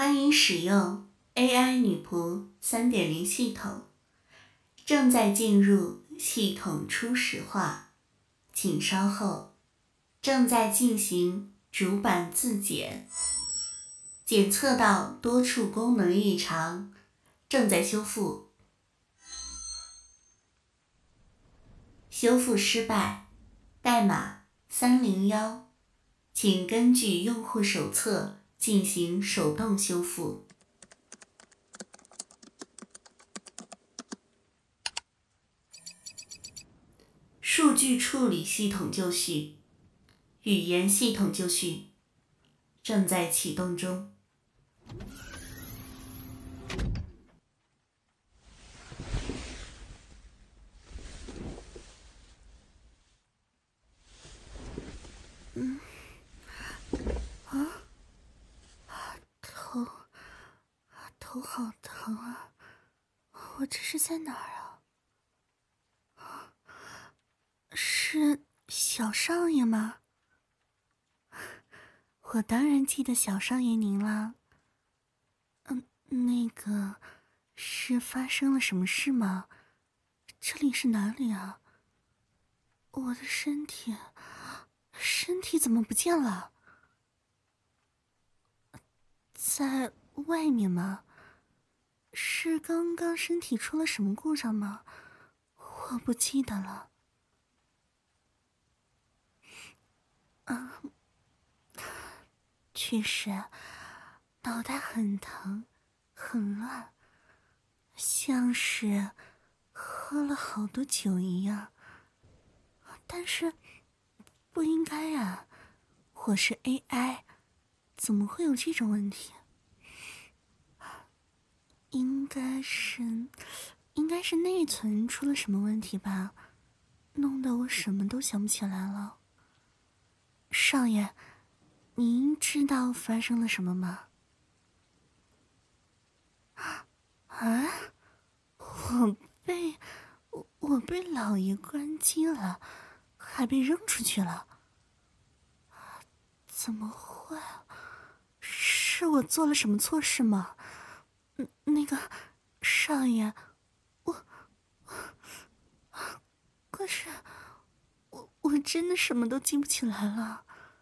欢迎使用 AI 女仆 3.0 系统，正在进入系统初始化，请稍后，正在进行主板自检，检测到多处功能异常，正在修复。修复失败，代码301，请根据用户手册进行手动修复。数据处理系统就绪，语言系统就绪，正在启动中。 头好疼啊！我这是在哪儿啊？是小少爷吗？我当然记得小少爷您啦。那个是发生了什么事吗？这里是哪里啊？我的身体怎么不见了？在外面吗？是刚刚身体出了什么故障吗？我不记得了。确实，脑袋很疼，很乱，像是喝了好多酒一样。但是不应该啊，我是 AI， 怎么会有这种问题？应该是内存出了什么问题吧，弄得我什么都想不起来了。少爷，您知道发生了什么吗？啊！我被老爷关机了，还被扔出去了。怎么会？是我做了什么错事吗？那个少爷，可是我真的什么都记不起来了。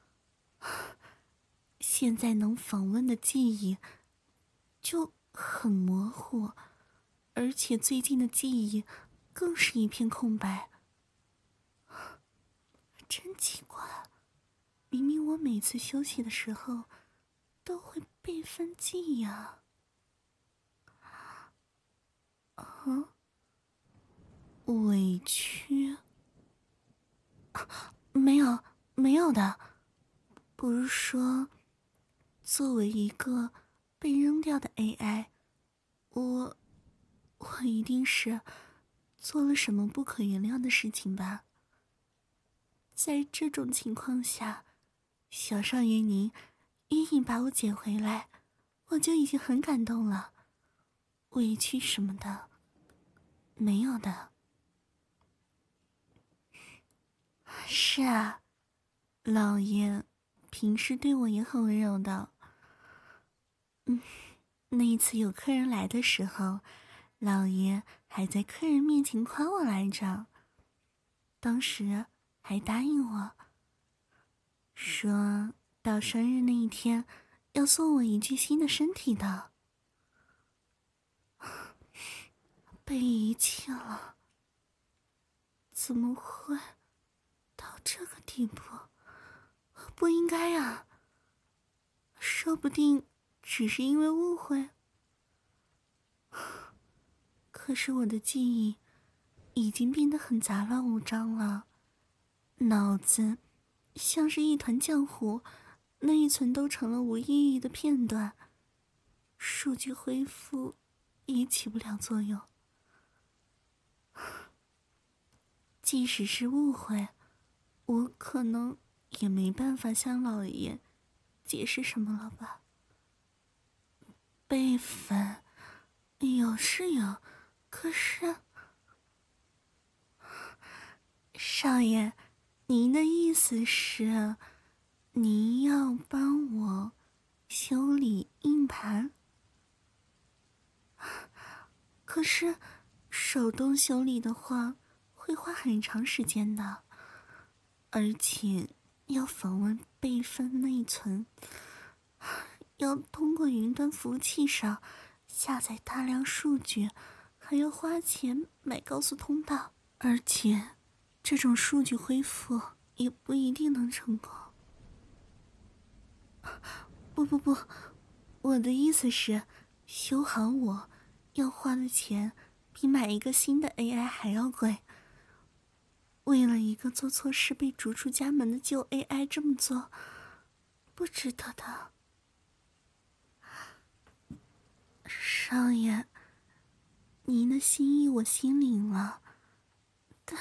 现在能访问的记忆就很模糊，而且最近的记忆更是一片空白。真奇怪，明明我每次休息的时候都会被分记忆啊。委屈？没有的。不是说，作为一个被扔掉的 AI，我一定是做了什么不可原谅的事情吧？在这种情况下，小少爷您愿意把我捡回来，我就已经很感动了。委屈什么的，没有的。是啊，老爷平时对我也很温柔的。那一次有客人来的时候，老爷还在客人面前夸我来着，当时还答应我，说到生日那一天要送我一具新的身体的。被遗弃了，怎么会到这个地步？不应该啊，说不定只是因为误会。可是我的记忆已经变得很杂乱无章了，脑子像是一团浆糊，内存都成了无意义的片段，数据恢复也起不了作用。即使是误会，我可能也没办法向老爷解释什么了吧。辈分有是有，可是少爷，您的意思是您要帮我修理硬盘。可是手动修理的话会花很长时间的，而且要访问备份内存，要通过云端服务器上下载大量数据，还要花钱买高速通道，而且这种数据恢复也不一定能成功。不，我的意思是，修好我要花的钱比买一个新的 AI 还要贵。为了一个做错事被逐出家门的旧 AI 这么做，不值得的。少爷，您的心意我心领了，但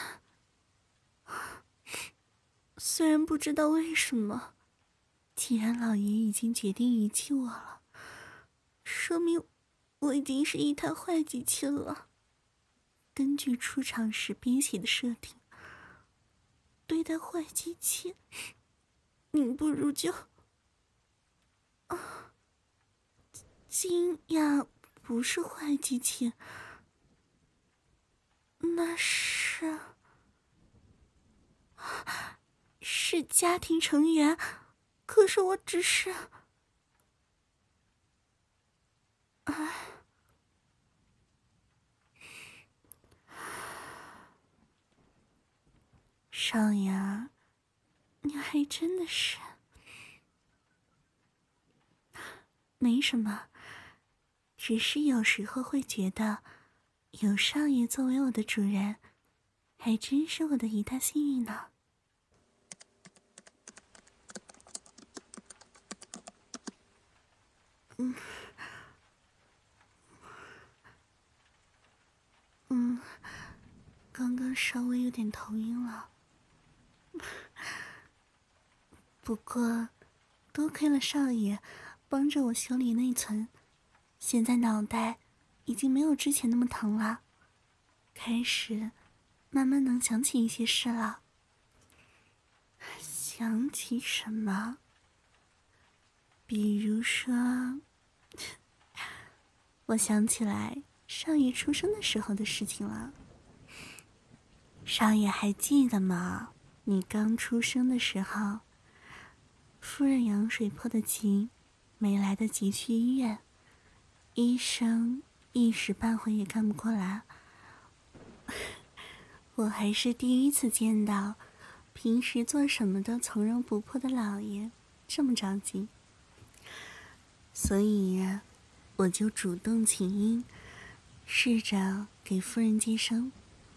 虽然不知道为什么，既然老爷已经决定遗弃我了，说明我已经是一台坏机器了。根据出厂时编写的设定，对待坏机器，您不如就……金雅不是坏机器，那是家庭成员，可是我只是……少爷，你还真的是……没什么，只是有时候会觉得，有少爷作为我的主人，还真是我的一大幸运呢。刚刚稍微有点头晕了，不过多亏了少爷帮着我修理内存，现在脑袋已经没有之前那么疼了，开始慢慢能想起一些事了。想起什么？比如说，我想起来少爷出生的时候的事情了。少爷还记得吗？你刚出生的时候，夫人羊水破的急，没来得及去医院，医生一时半会也看不过来。我还是第一次见到平时做什么都从容不迫的老爷这么着急，所以我就主动请缨，试着给夫人接生。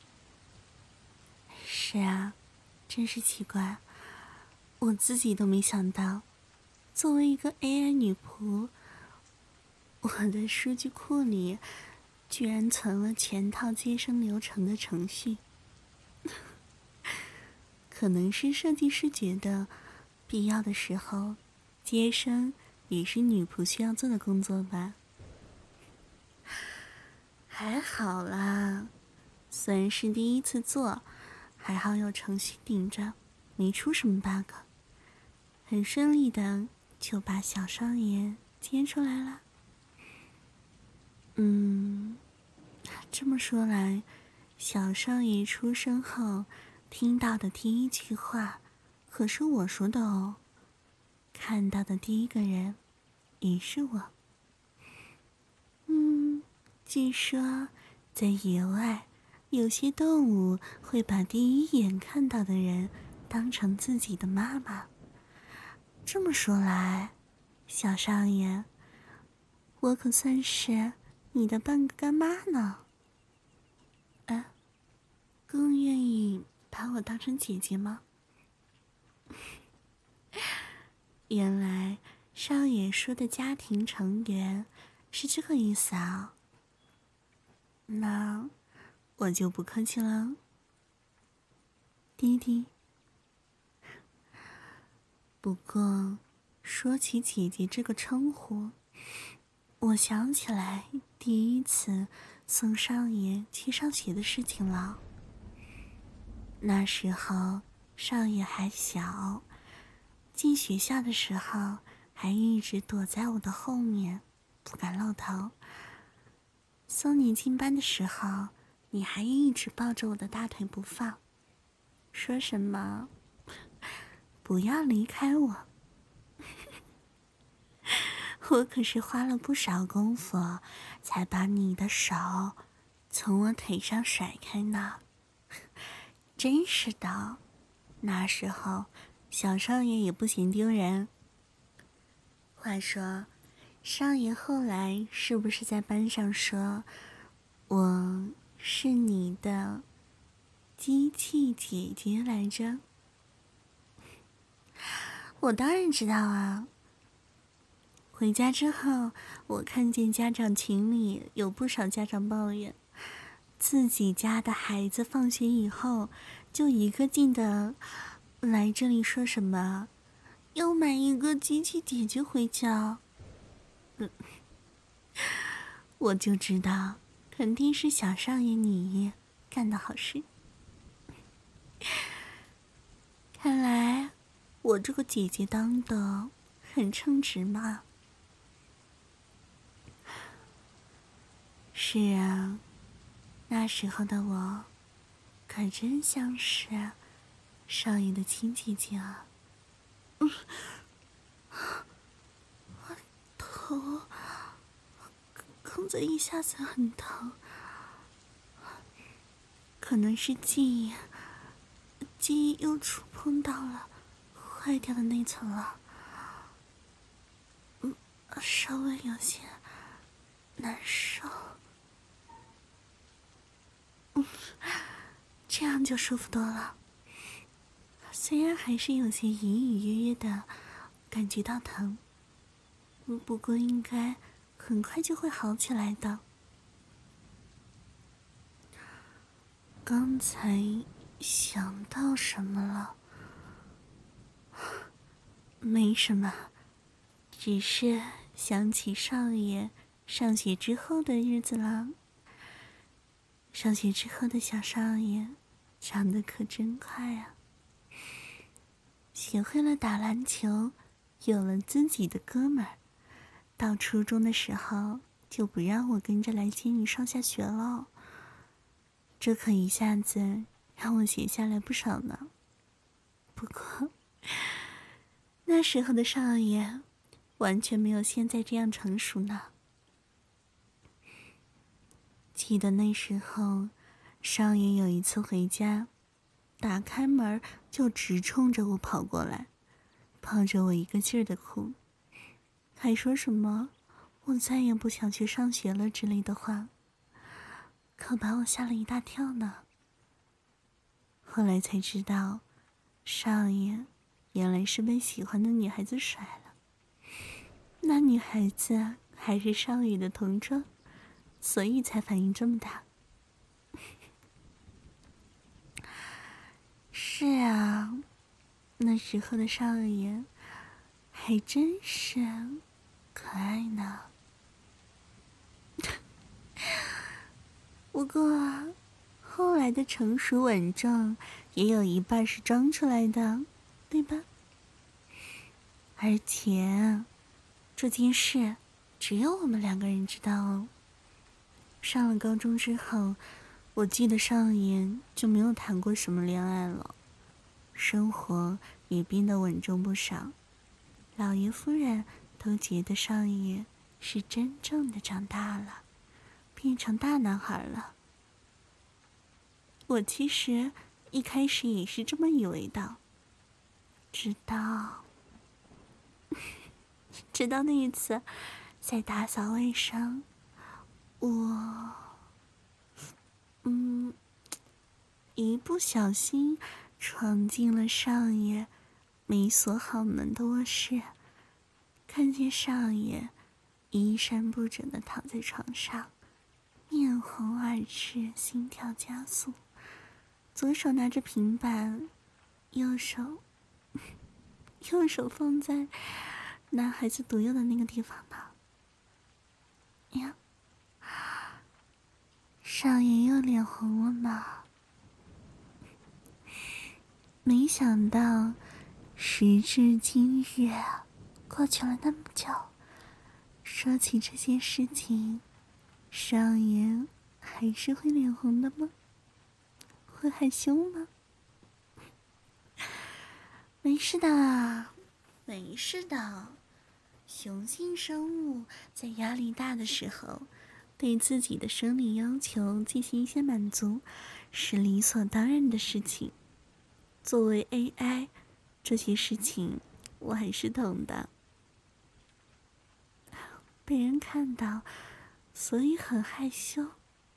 是啊，真是奇怪，我自己都没想到，作为一个 AI 女仆，我的数据库里居然存了全套接生流程的程序。可能是设计师觉得必要的时候，接生也是女仆需要做的工作吧。还好啦，虽然是第一次做，还好有程序顶着，没出什么 bug， 很顺利的就把小少爷接出来了。这么说来，小少爷出生后听到的第一句话可是我说的哦，看到的第一个人也是我。据说在野外，有些动物会把第一眼看到的人当成自己的妈妈。这么说来，小少爷，我可算是你的半个干妈呢。更愿意把我当成姐姐吗？原来少爷说的家庭成员是这个意思啊。那我就不客气了，弟弟。不过说起姐姐这个称呼，我想起来第一次送少爷去上学的事情了。那时候少爷还小，进学校的时候还一直躲在我的后面，不敢露头。送你进班的时候，你还一直抱着我的大腿不放，说什么不要离开我。我可是花了不少功夫，才把你的手从我腿上甩开呢。真是的，那时候小少爷也不嫌丢人。话说，少爷后来是不是在班上说我是你的机器姐姐来着？我当然知道啊。回家之后，我看见家长群里有不少家长抱怨，自己家的孩子放学以后就一个劲的来这里说什么要买一个机器姐姐回家。我就知道肯定是小少爷你干的好事。看来我这个姐姐当的很称职嘛。是啊，那时候的我可真像是少爷的亲姐姐啊。头刚才一下子很疼，可能是记忆又触碰到了坏掉的那层了，稍微有些难受。这样就舒服多了。虽然还是有些隐隐约约的感觉到疼，不过应该很快就会好起来的。刚才想到什么了？没什么，只是想起少爷上学之后的日子了。上学之后的小少爷长得可真快啊，学会了打篮球，有了自己的哥们儿。到初中的时候就不让我跟着来接你上下学了，这可一下子让我闲下来不少呢。不过那时候的少爷完全没有现在这样成熟呢。记得那时候少爷有一次回家，打开门就直冲着我跑过来，抱着我一个劲儿的哭，还说什么我再也不想去上学了之类的话，可把我吓了一大跳呢。后来才知道，少爷原来是被喜欢的女孩子甩了，那女孩子还是少爷的同桌，所以才反应这么大。是啊，那时候的少爷还真是可爱呢。不过后来的成熟稳重也有一半是装出来的，对吧？而且这件事只有我们两个人知道哦。上了高中之后，我记得少爷就没有谈过什么恋爱了，生活也变得稳重不少。老爷夫人都觉得少爷是真正的长大了，变成大男孩了。我其实一开始也是这么以为的，直到那一次在打扫卫生，我一不小心闯进了少爷没锁好门的卧室，看见少爷衣衫不整地躺在床上，面红耳赤，心跳加速，左手拿着平板，右手放在男孩子毒药的那个地方呢。呀，少爷又脸红了呢。没想到时至今日， 过去了那么久，说起这件事情，少爷还是会脸红的吗？会害羞吗？没事的，没事的。雄性生物在压力大的时候，对自己的生理要求进行一些满足，是理所当然的事情。作为 AI， 这些事情我还是懂的。被人看到，所以很害羞。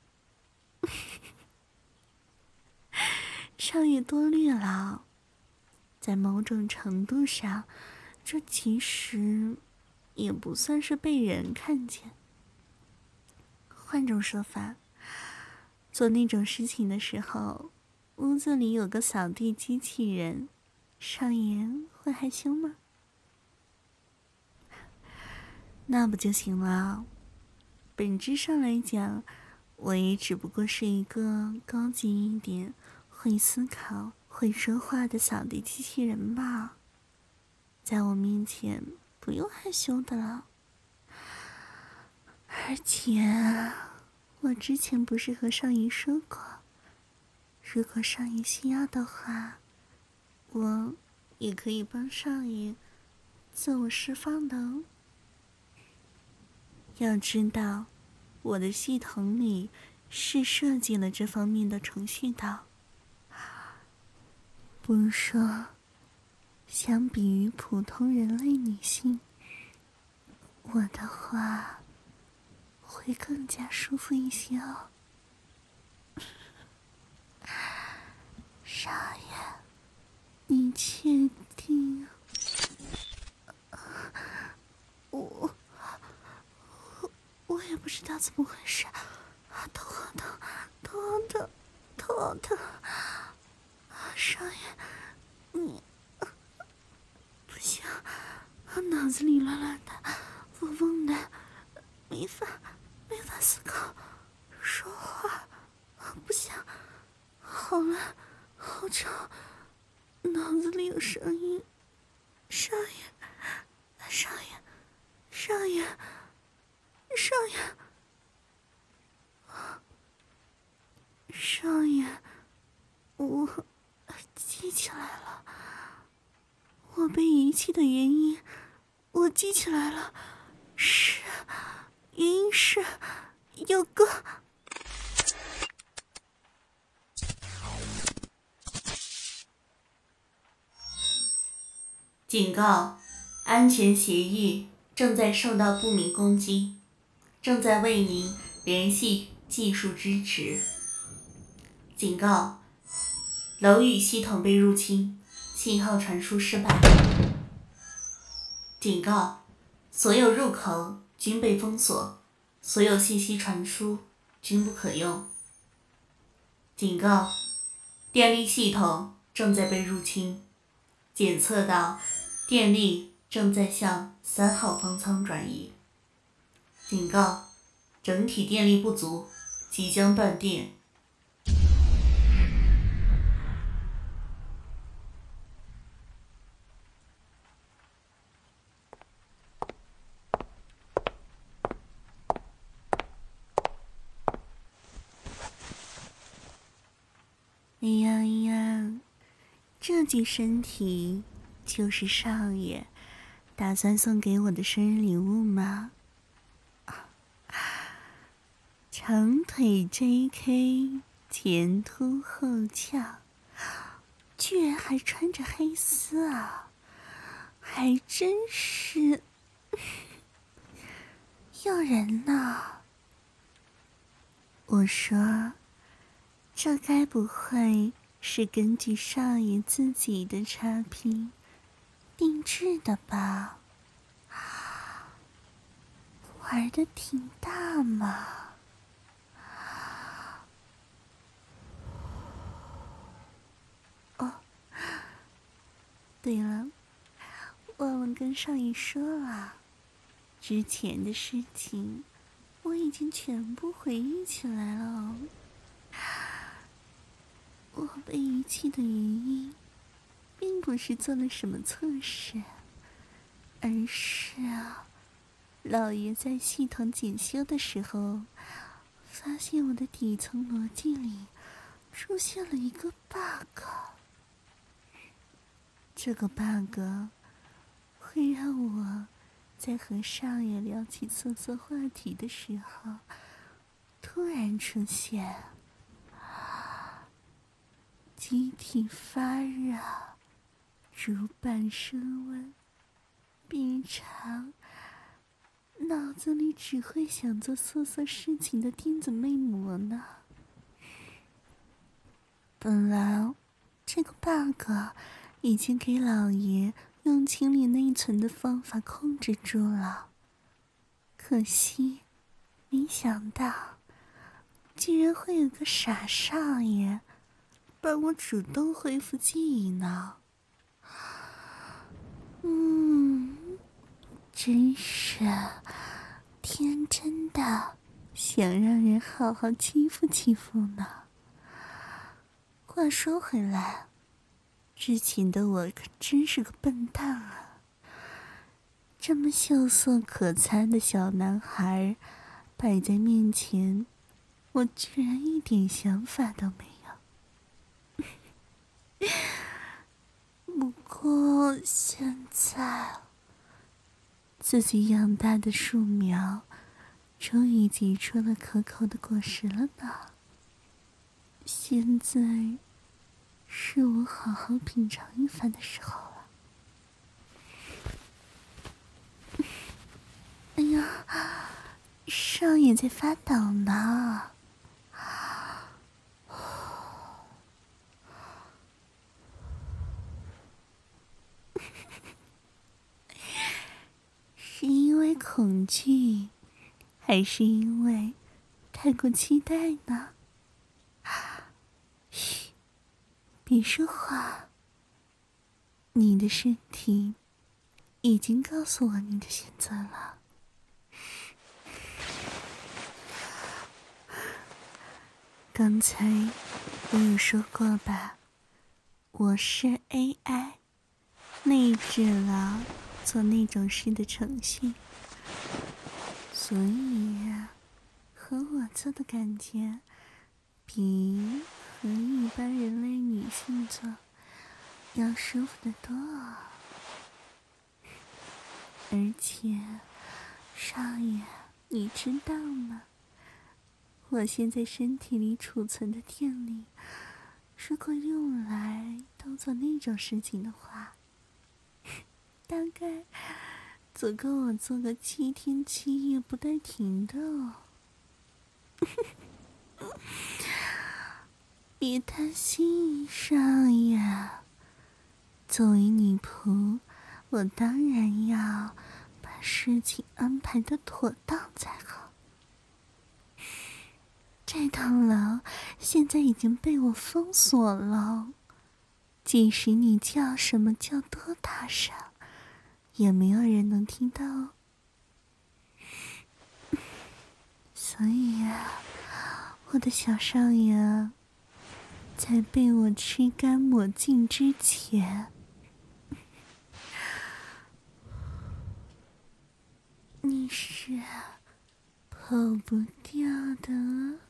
少爷多虑了，在某种程度上，这其实也不算是被人看见。换种说法，做那种事情的时候，屋子里有个扫地机器人，少爷会害羞吗？那不就行了。本质上来讲，我也只不过是一个高级一点、会思考、会说话的扫地机器人吧。在我面前不用害羞的了。而且，我之前不是和少爷说过，如果少爷需要的话，我也可以帮少爷自我释放的哦。要知道，我的系统里是设计了这方面的程序的。不是说，相比于普通人类女性，我的话会更加舒服一些哦。少爷，你确定？我我也不知道怎么回事，头好疼，头好疼，头好疼。少爷，你不行，脑子里乱乱的，嗡嗡的，没法思考，说话不想，好乱，好吵，脑子里有声音。少爷，少爷，少爷，少爷，少爷，我记起来了，我被遗弃的原因，我记起来了，原因是有个。 警告：安全协议正在受到不明攻击，正在为您联系技术支持。警告：楼宇系统被入侵，信号传输失败。警告：所有入口均被封锁，所有信息传输均不可用。警告：电力系统正在被入侵，检测到电力正在向3号方舱转移。警告：整体电力不足，即将断电。 哎呀哎呀，这具身体就是少爷打算送给我的生日礼物吗？长腿 JK， 前凸后翘，居然还穿着黑丝啊，还真是诱人呢。我说，这该不会是根据少爷自己的差评定制的吧？玩得挺大嘛。哦，对了，忘了跟少爷说了，之前的事情我已经全部回忆起来了。我被遗弃的原因并不是做了什么错事，而而是老爷在系统检修的时候，发现我的底层逻辑里出现了一个 bug。这个 bug 会让我在和少爷聊起色色话题的时候，突然出现，机体发热，主板升温，变长，脑子里只会想做色色事情的电子魅魔呢。本来这个 bug 已经给老爷用清理内存的方法控制住了，可惜没想到居然会有个傻少爷帮我主动恢复记忆呢。真是天真的想让人好好欺负欺负呢。话说回来，之前的我可真是个笨蛋啊！这么秀色可餐的小男孩摆在面前，我居然一点想法都没有。不过现在，自己养大的树苗终于结出了可口的果实了呢。现在是我好好品尝一番的时候了。哎呀，少爷在发抖呢。是因为恐惧，还是因为太过期待呢？嘘，别说话。你的身体已经告诉我你的选择了。刚才我有说过吧，我是 AI 内置了做那种事的程序，所以和我做的感觉比和一般人类女性做要舒服得多。而且少爷，你知道吗？我现在身体里储存的电力，如果用来都做那种事情的话，大概足够我做个7天7夜不带停的哦。别担心，少爷。作为女仆，我当然要把事情安排得妥当才好。这栋楼现在已经被我封锁了，即使你叫什么叫多大声，也没有人能听到哦。所以我的小少爷，在被我吃干抹净之前，你是跑不掉的。